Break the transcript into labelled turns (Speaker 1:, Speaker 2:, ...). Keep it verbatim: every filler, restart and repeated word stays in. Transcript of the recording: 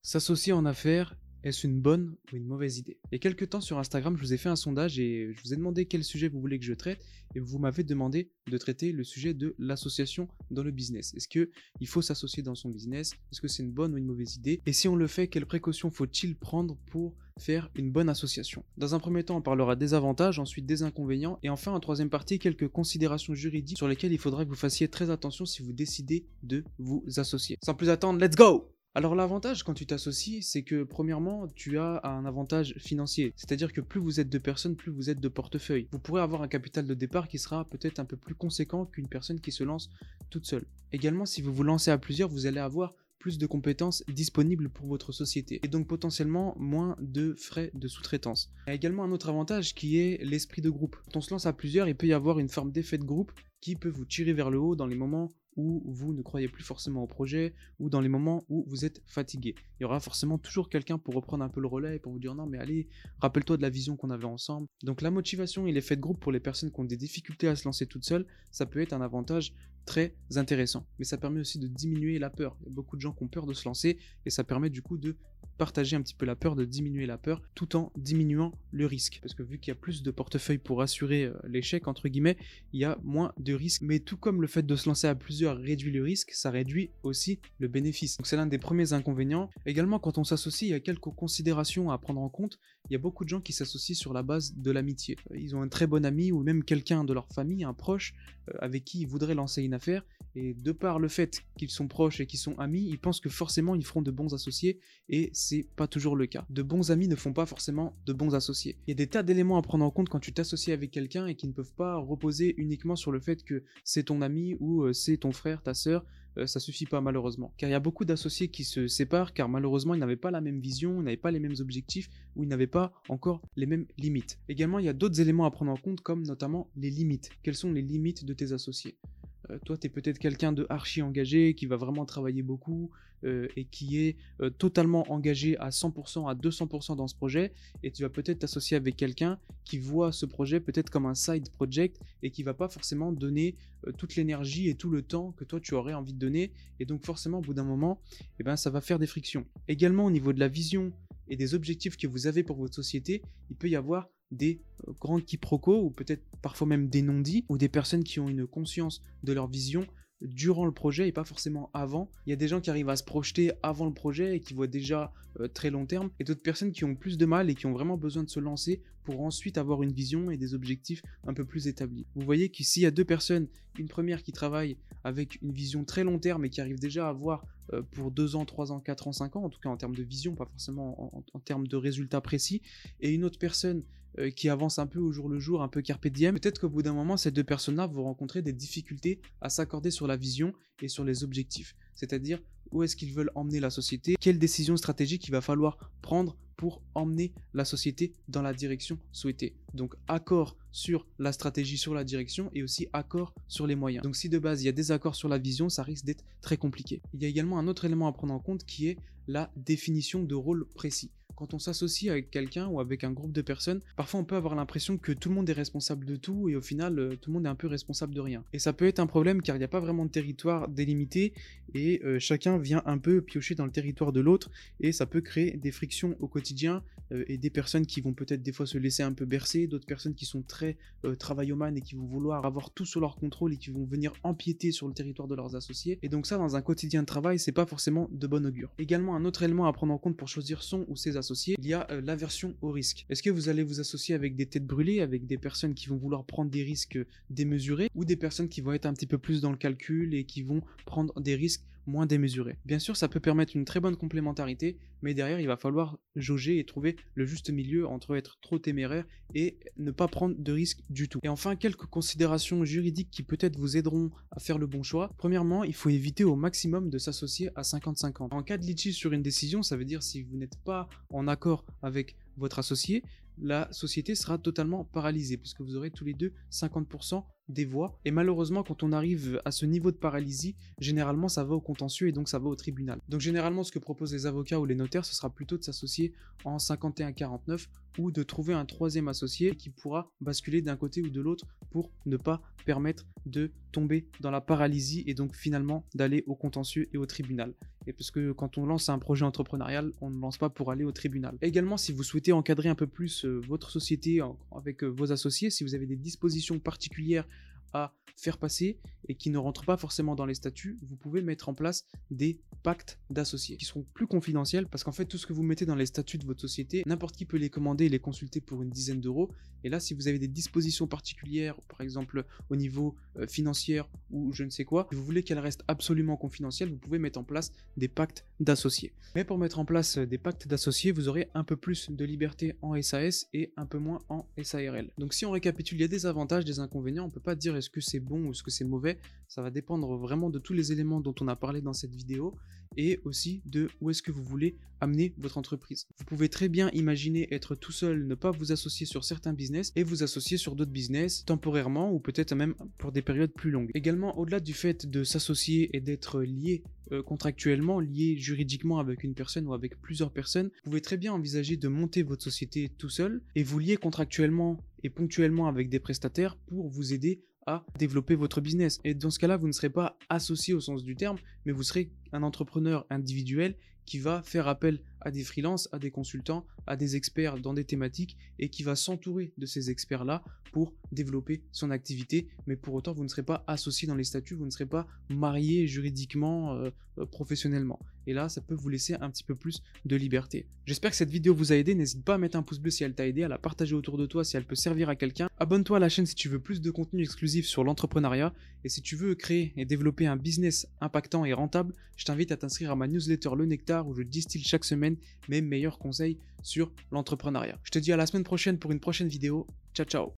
Speaker 1: S'associer en affaires, est-ce une bonne ou une mauvaise idée? Il y a quelques temps sur Instagram, je vous ai fait un sondage et je vous ai demandé quel sujet vous voulez que je traite et vous m'avez demandé de traiter le sujet de l'association dans le business. Est-ce qu'il faut s'associer dans son business? Est-ce que c'est une bonne ou une mauvaise idée? Et si on le fait, quelles précautions faut-il prendre pour faire une bonne association? Dans un premier temps, on parlera des avantages, ensuite des inconvénients et enfin en troisième partie, quelques considérations juridiques sur lesquelles il faudra que vous fassiez très attention si vous décidez de vous associer. Sans plus attendre, let's go! Alors l'avantage quand tu t'associes, c'est que premièrement, tu as un avantage financier. C'est-à-dire que plus vous êtes de personnes, plus vous êtes de portefeuille. Vous pourrez avoir un capital de départ qui sera peut-être un peu plus conséquent qu'une personne qui se lance toute seule. Également, si vous vous lancez à plusieurs, vous allez avoir plus de compétences disponibles pour votre société et donc potentiellement moins de frais de sous-traitance. Il y a également un autre avantage qui est l'esprit de groupe. Quand on se lance à plusieurs, il peut y avoir une forme d'effet de groupe qui peut vous tirer vers le haut dans les moments où vous ne croyez plus forcément au projet ou dans les moments où vous êtes fatigué. Il y aura forcément toujours quelqu'un pour reprendre un peu le relais et pour vous dire non mais allez, rappelle-toi de la vision qu'on avait ensemble. Donc la motivation et l'effet de groupe pour les personnes qui ont des difficultés à se lancer toutes seules, ça peut être un avantage très intéressant. Mais ça permet aussi de diminuer la peur. Il y a beaucoup de gens qui ont peur de se lancer et ça permet du coup de partager un petit peu la peur, de diminuer la peur tout en diminuant le risque. Parce que vu qu'il y a plus de portefeuille pour assurer l'échec, entre guillemets, il y a moins de risques. Mais tout comme le fait de se lancer à plusieurs réduit le risque, ça réduit aussi le bénéfice. Donc c'est l'un des premiers inconvénients. Également, quand on s'associe, il y a quelques considérations à prendre en compte. Il y a beaucoup de gens qui s'associent sur la base de l'amitié. Ils ont un très bon ami ou même quelqu'un de leur famille, un proche, avec qui ils voudraient lancer une affaire. Et de par le fait qu'ils sont proches et qu'ils sont amis, ils pensent que forcément ils feront de bons associés et c'est pas toujours le cas. De bons amis ne font pas forcément de bons associés. Il y a des tas d'éléments à prendre en compte quand tu t'associes avec quelqu'un et qui ne peuvent pas reposer uniquement sur le fait que c'est ton ami ou c'est ton frère, ta sœur. Ça suffit pas malheureusement. Car il y a beaucoup d'associés qui se séparent car malheureusement ils n'avaient pas la même vision, ils n'avaient pas les mêmes objectifs ou ils n'avaient pas encore les mêmes limites. Également il y a d'autres éléments à prendre en compte comme notamment les limites. Quelles sont les limites de tes associés? Euh, toi, tu es peut-être quelqu'un de archi engagé, qui va vraiment travailler beaucoup euh, et qui est euh, totalement engagé à cent pour cent, à deux cents pour cent dans ce projet. Et tu vas peut-être t'associer avec quelqu'un qui voit ce projet peut-être comme un side project et qui va pas forcément donner euh, toute l'énergie et tout le temps que toi tu aurais envie de donner. Et donc forcément, au bout d'un moment, eh ben, ça va faire des frictions. Également, au niveau de la vision et des objectifs que vous avez pour votre société, il peut y avoir des euh, grands quiproquos ou peut-être parfois même des non-dits ou des personnes qui ont une conscience de leur vision durant le projet et pas forcément avant. Il y a des gens qui arrivent à se projeter avant le projet et qui voient déjà euh, très long terme et d'autres personnes qui ont plus de mal et qui ont vraiment besoin de se lancer pour ensuite avoir une vision et des objectifs un peu plus établis. Vous voyez qu'ici il y a deux personnes, une première qui travaille avec une vision très long terme et qui arrive déjà à avoir euh, pour deux ans, trois ans, quatre ans, cinq ans, en tout cas en termes de vision, pas forcément en, en, en termes de résultats précis, et une autre personne euh, qui avance un peu au jour le jour, un peu carpe diem. Peut-être qu'au bout d'un moment, ces deux personnes-là vont rencontrer des difficultés à s'accorder sur la vision et sur les objectifs. C'est-à-dire où est-ce qu'ils veulent emmener la société, quelle décision stratégique il va falloir prendre pour emmener la société dans la direction souhaitée. Donc accord sur la stratégie, sur la direction et aussi accord sur les moyens. Donc si de base il y a des accords sur la vision, ça risque d'être très compliqué. Il y a également un autre élément à prendre en compte qui est la définition de rôle précis. Quand on s'associe avec quelqu'un ou avec un groupe de personnes, parfois on peut avoir l'impression que tout le monde est responsable de tout et au final euh, tout le monde est un peu responsable de rien. Et ça peut être un problème car il n'y a pas vraiment de territoire délimité et euh, chacun vient un peu piocher dans le territoire de l'autre et ça peut créer des frictions au quotidien euh, et des personnes qui vont peut-être des fois se laisser un peu bercer, d'autres personnes qui sont très euh, travaillomanes et qui vont vouloir avoir tout sous leur contrôle et qui vont venir empiéter sur le territoire de leurs associés. Et donc ça dans un quotidien de travail c'est pas forcément de bon augure. Également un autre élément à prendre en compte pour choisir son ou ses associés, il y a euh, l'aversion au risque. Est-ce que vous allez vous associer avec des têtes brûlées, avec des personnes qui vont vouloir prendre des risques démesurés ou des personnes qui vont être un petit peu plus dans le calcul et qui vont prendre des risques moins démesurés? Bien sûr, ça peut permettre une très bonne complémentarité, mais derrière, il va falloir jauger et trouver le juste milieu entre être trop téméraire et ne pas prendre de risques du tout. Et enfin, quelques considérations juridiques qui peut-être vous aideront à faire le bon choix. Premièrement, il faut éviter au maximum de s'associer à cinquante cinquante. En cas de litige sur une décision, ça veut dire si vous n'êtes pas en accord avec votre associé, la société sera totalement paralysée parce que vous aurez tous les deux cinquante pour cent des voies. Et malheureusement, quand on arrive à ce niveau de paralysie, généralement ça va au contentieux et donc ça va au tribunal. Donc généralement, ce que proposent les avocats ou les notaires, ce sera plutôt de s'associer en cinquante et un quarante-neuf ou de trouver un troisième associé qui pourra basculer d'un côté ou de l'autre pour ne pas permettre de tomber dans la paralysie et donc finalement d'aller au contentieux et au tribunal. Et parce que quand on lance un projet entrepreneurial, on ne lance pas pour aller au tribunal. Également, si vous souhaitez encadrer un peu plus euh, votre société en, avec euh, vos associés, si vous avez des dispositions particulières à faire passer et qui ne rentrent pas forcément dans les statuts, vous pouvez mettre en place des pactes d'associés qui seront plus confidentiels parce qu'en fait tout ce que vous mettez dans les statuts de votre société, n'importe qui peut les commander et les consulter pour une dizaine d'euros. Et là, si vous avez des dispositions particulières, par exemple au niveau euh, financier ou je ne sais quoi, si vous voulez qu'elles restent absolument confidentielles, vous pouvez mettre en place des pactes d'associés. Mais pour mettre en place des pactes d'associés, vous aurez un peu plus de liberté en S A S et un peu moins en S A R L. Donc si on récapitule, il y a des avantages, des inconvénients, on peut pas dire est-ce que c'est bon ou est-ce que c'est mauvais, ça va dépendre vraiment de tous les éléments dont on a parlé dans cette vidéo et aussi de où est-ce que vous voulez amener votre entreprise. Vous pouvez très bien imaginer être tout seul, ne pas vous associer sur certains business et vous associer sur d'autres business temporairement ou peut-être même pour des périodes plus longues. Également, au-delà du fait de s'associer et d'être lié euh, contractuellement, lié juridiquement avec une personne ou avec plusieurs personnes, vous pouvez très bien envisager de monter votre société tout seul et vous lier contractuellement et ponctuellement avec des prestataires pour vous aider à développer votre business. Et dans ce cas-là, vous ne serez pas associé au sens du terme, mais vous serez un entrepreneur individuel qui va faire appel à des freelances, à des consultants, à des experts dans des thématiques et qui va s'entourer de ces experts-là pour développer son activité. Mais pour autant, vous ne serez pas associé dans les statuts, vous ne serez pas marié juridiquement, euh, euh, professionnellement. Et là, ça peut vous laisser un petit peu plus de liberté. J'espère que cette vidéo vous a aidé. N'hésite pas à mettre un pouce bleu si elle t'a aidé, à la partager autour de toi si elle peut servir à quelqu'un. Abonne-toi à la chaîne si tu veux plus de contenu exclusif sur l'entrepreneuriat. Et si tu veux créer et développer un business impactant et rentable, je t'invite à t'inscrire à ma newsletter Le Nectar où je distille chaque semaine mes meilleurs conseils sur l'entrepreneuriat. Je te dis à la semaine prochaine pour une prochaine vidéo. Ciao, ciao.